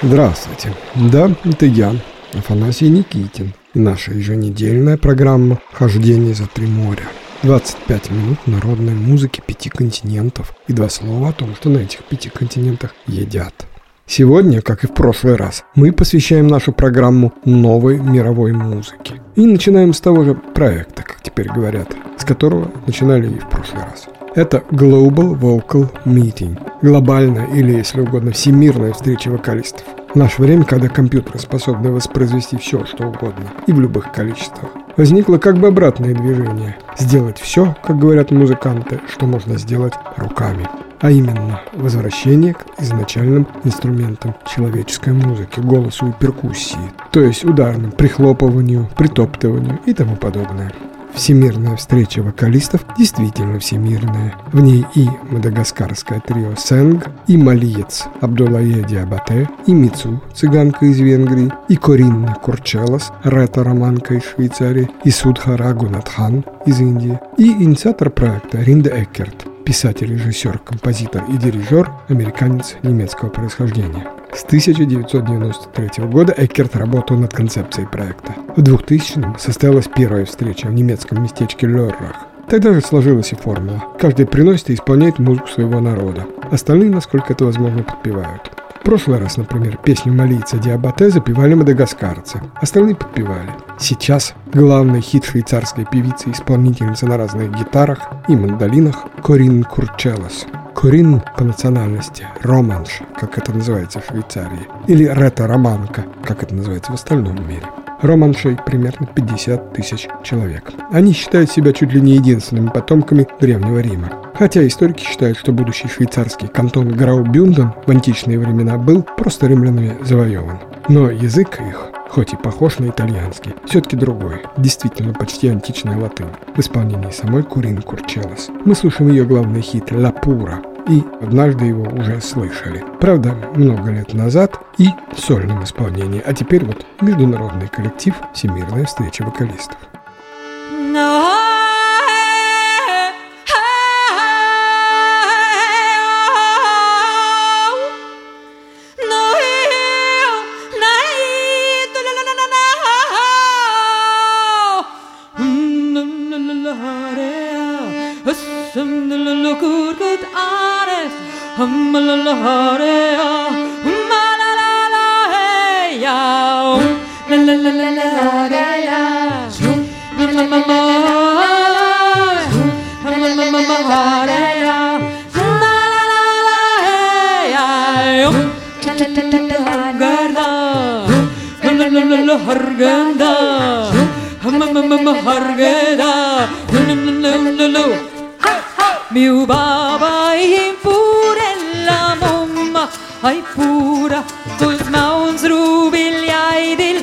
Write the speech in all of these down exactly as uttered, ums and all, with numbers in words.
Здравствуйте. Да, это я, Афанасий Никитин, и наша еженедельная программа «Хождение за три моря». двадцать пять минут народной музыки пяти континентов и два слова о том, что на этих пяти континентах едят. Сегодня, как и в прошлый раз, мы посвящаем нашу программу новой мировой музыке. И начинаем с того же проекта, как теперь говорят, с которого начинали и в прошлый раз. Это Global Vocal Meeting, глобальная или, если угодно, всемирная встреча вокалистов. В наше время, когда компьютеры способны воспроизвести все, что угодно, и в любых количествах, возникло как бы обратное движение – сделать все, как говорят музыканты, что можно сделать руками. А именно, возвращение к изначальным инструментам человеческой музыки, голосу и перкуссии, то есть ударным прихлопыванию, притоптыванию и тому подобное. Всемирная встреча вокалистов действительно всемирная. В ней и мадагаскарское трио Сэнг, и малиец Абдуллае Диабате, и Мицу, цыганка из Венгрии, и Коринна Курчелас, ретро-романка из Швейцарии, и Судха Рагунатхан из Индии, и инициатор проекта Ринде Эккерт, писатель, режиссер, композитор и дирижер, американец немецкого происхождения. С тысяча девятьсот девяносто третьего года Эккерт работал над концепцией проекта. В двухтысячном состоялась первая встреча в немецком местечке Лёррах. Тогда же сложилась и формула. Каждый приносит и исполняет музыку своего народа. Остальные, насколько это возможно, подпевают. В прошлый раз, например, песню малийца Диабате запевали мадагаскарцы, остальные подпевали. Сейчас главный хит швейцарской певицы и исполнительницы на разных гитарах и мандолинах Корин Курчелас. Корин по национальности романш, как это называется в Швейцарии, или ретро-романка, как это называется в остальном мире. Романшей примерно пятьдесят тысяч человек. Они считают себя чуть ли не единственными потомками Древнего Рима. Хотя историки считают, что будущий швейцарский кантон Граубюнден в античные времена был просто римлянами завоеван. Но язык их, хоть и похож на итальянский, все-таки другой, действительно почти античная латынь, в исполнении самой Корин Курчелас. Мы слушаем ее главный хит «Ла Пура», и однажды его уже слышали. Правда, много лет назад и в сольном исполнении, а теперь вот международный коллектив «Всемирная встреча вокалистов». Mio baba in pure la mamma ai pura cos mauns rubigliai del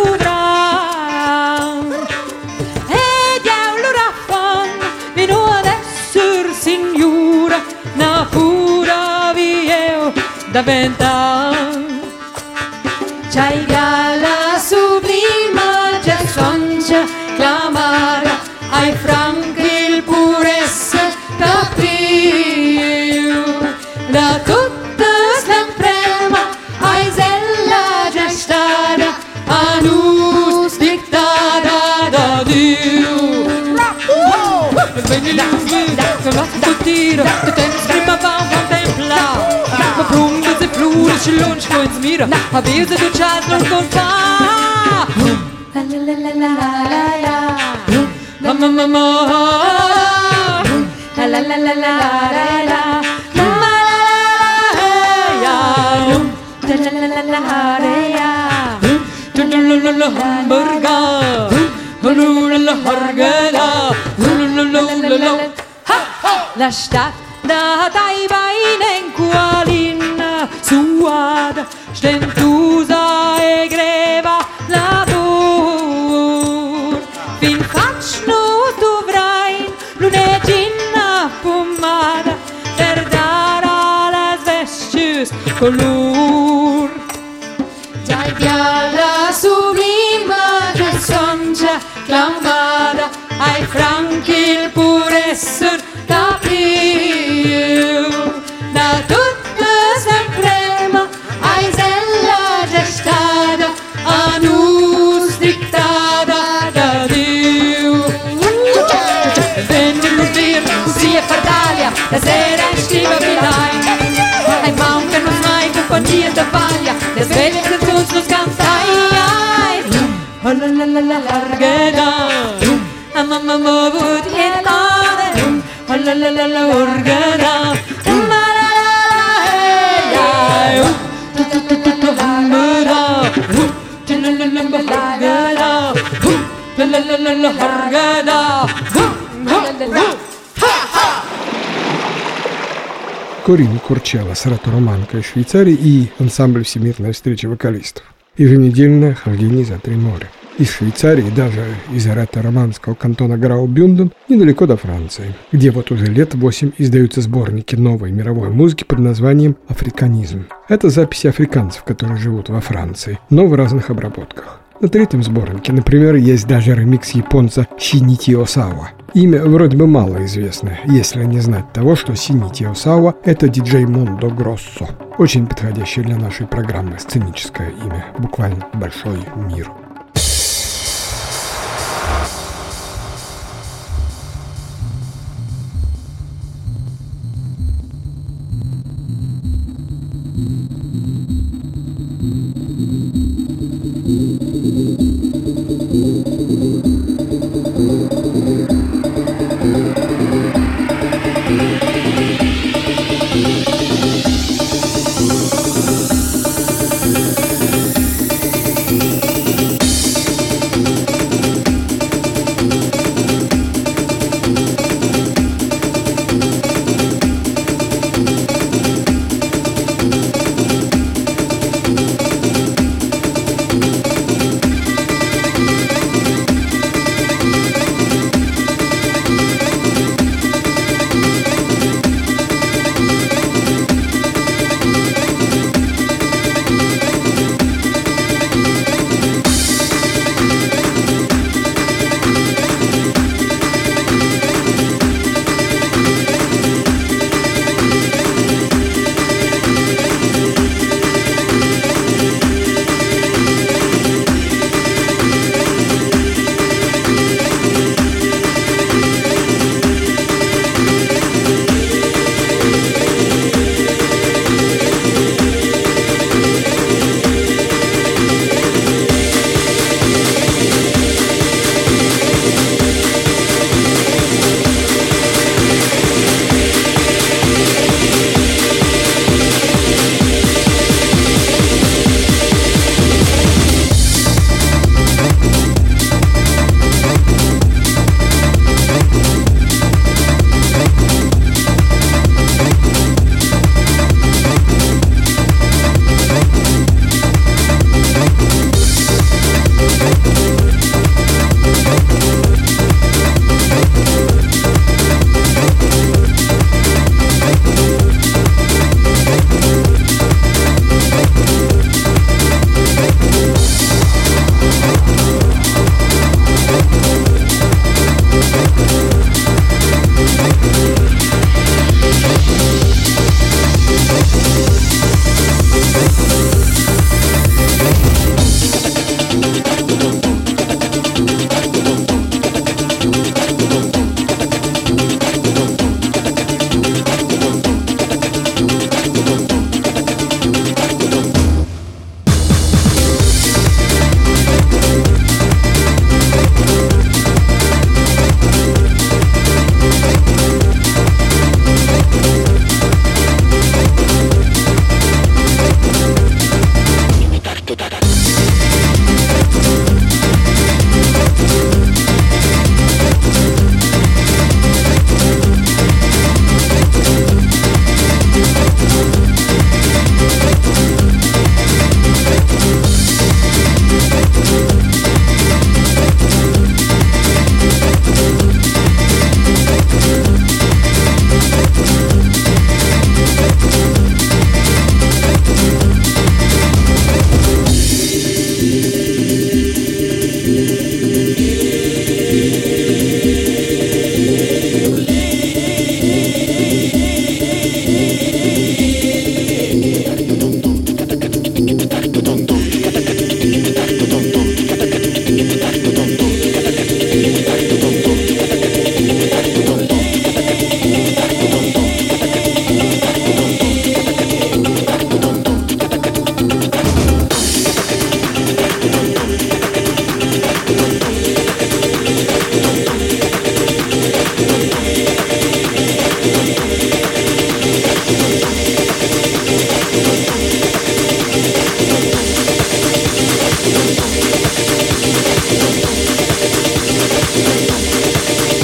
ludran e diavolo raffan vino adesso signora na pura vieo da ventan c'hai gala sublima già soncia clamara ai franchi il puresse capiu da tutta l'emprema ai zella già stata a nus dictata da Dio veni là che va tutt'ira che te scriva va un templa ma prunga se flure ci lunch con smira a vese du chat non conta la la la la la la la ma ma ma la la la la la la la la ya la la la la la ya la la la la hamburger la la hargela la la la la la Stadt da dai beinen qualina suada stentusa e greva la dur fin facno tu vrain lunedina pomada per dar alle vestes color dai piala sublima che songia clamada ai franchi il pur esser capiu da tutte sempre ai zella la largada, mamma mobut irkade, la la la la orgada, ma la la la hey, tu tu tu tu tu hamura, tu la la la hargada, la la la la la hargada, ha ha. Корин Курчава с ретро-романкой из Швейцарии и ансамбль «Всемирная встреча вокалистов». Еженедельное хождение за три моря. Из Швейцарии, даже из ретро-романского кантона Граубюнден, недалеко до Франции, где вот уже лет восемь издаются сборники новой мировой музыки под названием «Африканизм». Это записи африканцев, которые живут во Франции, но в разных обработках. На третьем сборнике, например, есть даже ремикс японца Синити Осава. Имя вроде бы малоизвестное, если не знать того, что Синити Осава – это диджей Мондо Гроссо. Очень подходящее для нашей программы сценическое имя, буквально «Большой мир».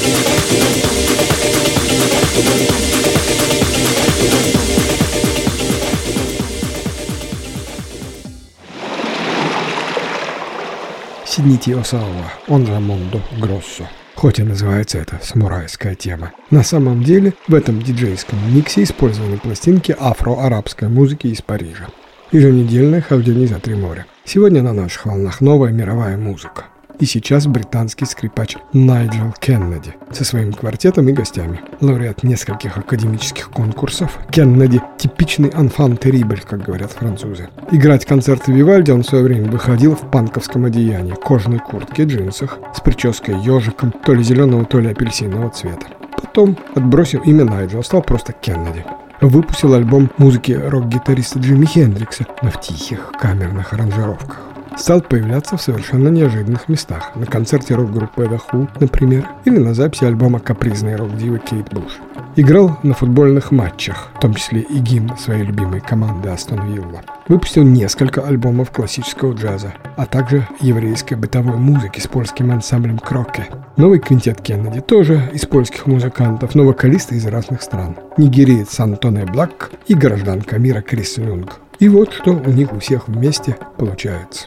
Сиднити Осаава, он же Мондо Гроссо. Хоть и называется это самурайская тема. На самом деле в этом диджейском миксе использованы пластинки афро-арабской музыки из Парижа. Еженедельное хождение за три моря. Сегодня на наших волнах новая мировая музыка. И сейчас британский скрипач Найджел Кеннеди со своим квартетом и гостями. Лауреат нескольких академических конкурсов. Кеннеди – типичный enfant terrible, как говорят французы. Играть концерты Вивальди он в свое время выходил в панковском одеянии, кожаной куртке, джинсах, с прической ежиком, то ли зеленого, то ли апельсинового цвета. Потом, отбросив имя Найджел, стал просто Кеннеди. Выпустил альбом музыки рок-гитариста Джимми Хендрикса, но в тихих камерных аранжировках. Стал появляться в совершенно неожиданных местах. На концерте рок-группы The Who, например, или на записи альбома капризной рок-дивы Кейт Буш. Играл на футбольных матчах, в том числе и гимн своей любимой команды Астон Вилла. Выпустил несколько альбомов классического джаза, а также еврейской бытовой музыки с польским ансамблем Кроке. Новый квинтет Кеннеди тоже из польских музыкантов, но вокалисты из разных стран. Нигериец Антоне Блак и гражданка мира Крис Люнг. И вот что у них у всех вместе получается.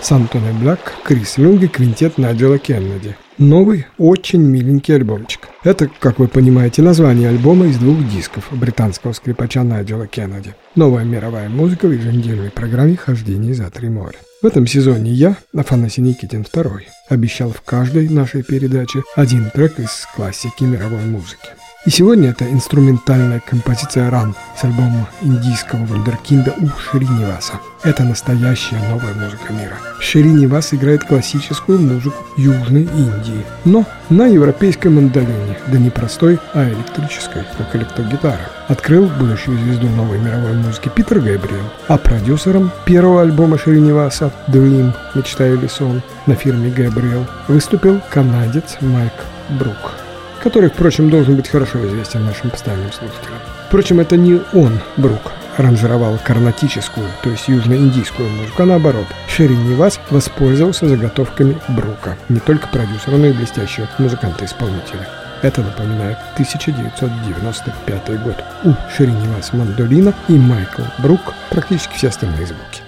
Сам Тони Блэк, Крис Юнг и квинтет Найджела Кеннеди. Новый, очень миленький альбомчик. Это, как вы понимаете, название альбома из двух дисков британского скрипача Найджела Кеннеди. Новая мировая музыка в еженедельной программе «Хождение за три моря». В этом сезоне я, Афанасий Никитин второй, обещал в каждой нашей передаче один трек из классики мировой музыки. И сегодня это инструментальная композиция «Ран» с альбома индийского вундеркинда У Шриниваса. Это настоящая новая музыка мира. Шринивас играет классическую музыку Южной Индии, но на европейской мандолине, да не простой, а электрической, как электрогитара. Открыл будущую звезду новой мировой музыки Питер Гэбриэл, а продюсером первого альбома Шриниваса «Dream» «Мечта или сон» на фирме Гэбриэл выступил канадец Майк Брук, который, впрочем, должен быть хорошо известен нашим постоянным слушателям. Впрочем, это не он, Брук, аранжировал карнатическую, то есть южноиндийскую музыку, а наоборот. Шринивас воспользовался заготовками Брука, не только продюсера, но и блестящего музыканта-исполнителя. Это напоминает тысяча девятьсот девяносто пятый год. У Шринивас мандолина и Майкл Брук практически все остальные звуки.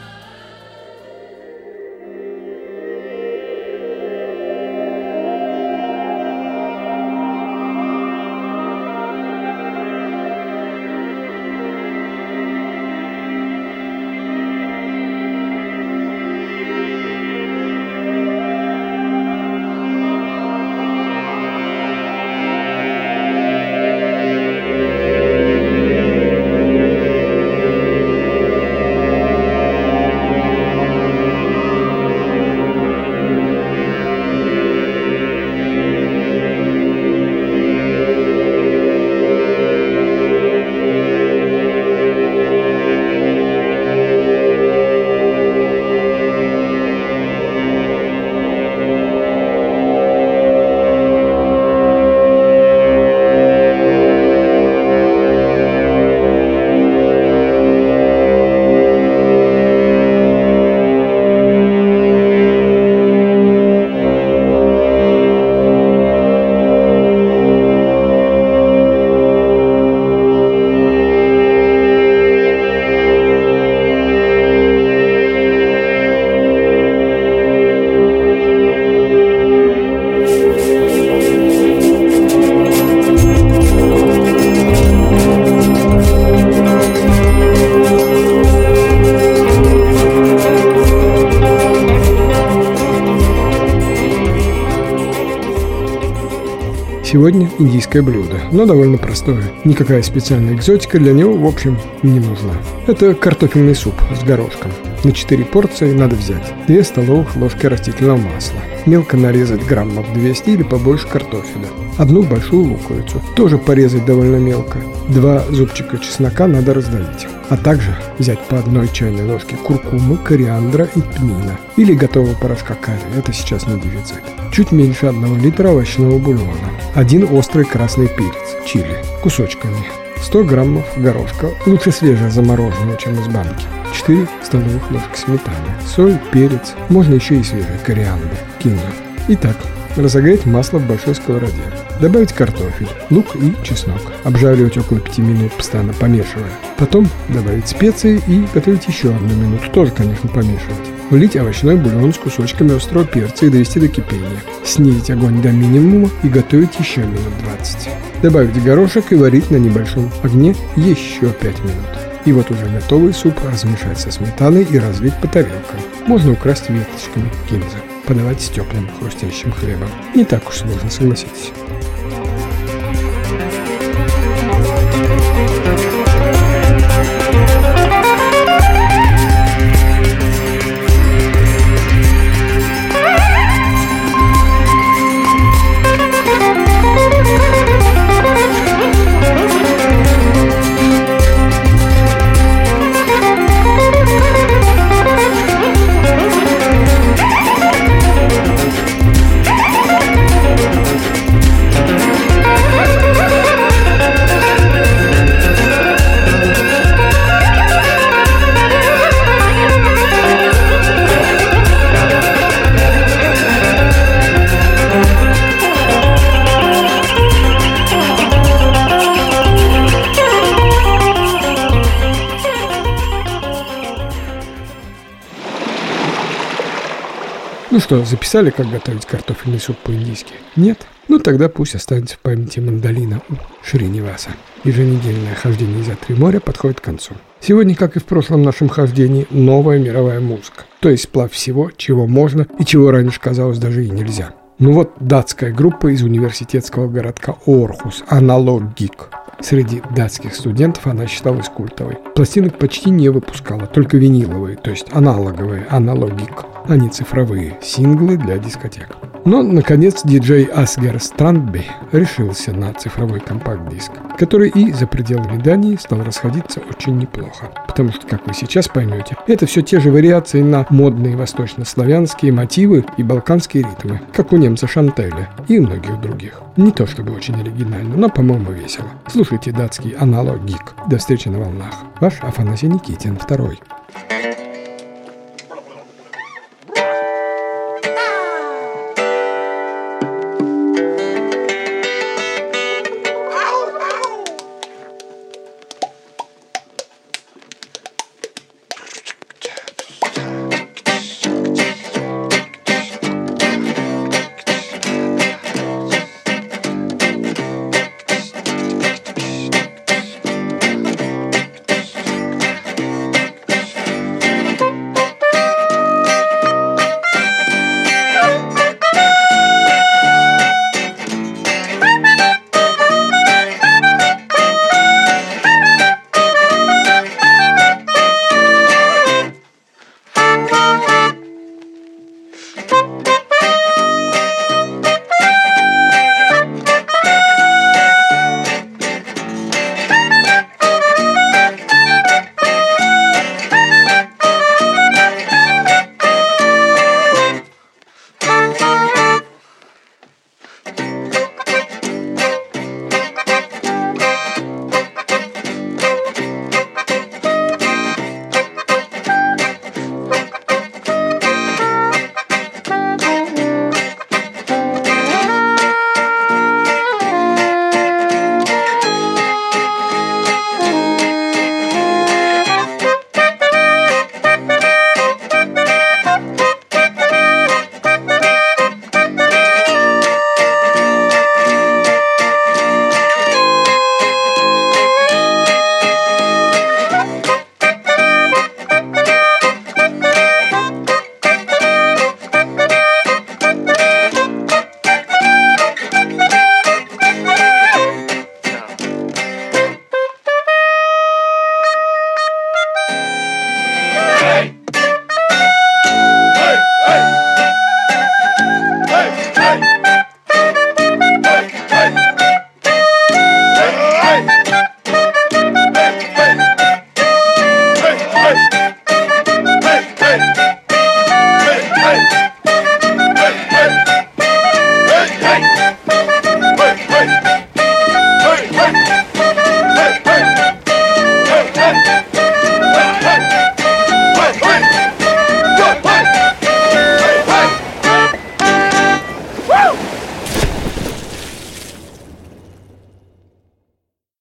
Сегодня индийское блюдо, но довольно простое. Никакая специальная экзотика для него, в общем, не нужна. Это картофельный суп с горошком. На четыре порции надо взять две столовых ложки растительного масла, мелко нарезать граммов двести или побольше картофеля, одну большую луковицу, тоже порезать довольно мелко, два зубчика чеснока надо раздавить, а также взять по одной чайной ложке куркумы, кориандра и тмина или готового порошка карри, это сейчас не дефицит. Чуть меньше одного литра овощного бульона, один острый красный перец, чили, кусочками, сто граммов горошка, лучше свежезамороженного, чем из банки, четыре столовых ложки сметаны, соль, перец, можно еще и свежий кориандр, кинзу. Итак, разогреть масло в большой сковороде, добавить картофель, лук и чеснок, обжаривать около пяти минут, постоянно помешивая. Потом добавить специи и готовить еще одну минуту, тоже, конечно, помешивать. Влить овощной бульон с кусочками острого перца и довести до кипения. Снизить огонь до минимума и готовить еще минут двадцать. Добавить горошек и варить на небольшом огне еще пять минут. И вот уже готовый суп размешать со сметаной и разлить по тарелкам. Можно украсть веточками кинзы. Подавать с теплым хрустящим хлебом. Не так уж сложно, согласитесь. Ну что, записали, как готовить картофельный суп по-индийски? Нет? Ну тогда пусть останется в памяти мандолина у Шриниваса. Еженедельное хождение за три моря подходит к концу. Сегодня, как и в прошлом нашем хождении, новая мировая музыка. То есть сплав всего, чего можно и чего раньше казалось даже и нельзя. Ну вот датская группа из университетского городка Орхус, Аналогик. Среди датских студентов она считалась культовой. Пластинок почти не выпускала, только виниловые, то есть аналоговые, Аналогик, а не цифровые, синглы для дискотек. Но, наконец, диджей Асгер Страндби решился на цифровой компакт-диск, который и за пределами Дании стал расходиться очень неплохо. Потому что, как вы сейчас поймете, это все те же вариации на модные восточнославянские мотивы и балканские ритмы, как у немца Шантеля и многих других. Не то чтобы очень оригинально, но, по-моему, весело. Слушайте датский Аналогик. До встречи на волнах. Ваш Афанасий Никитин, второй.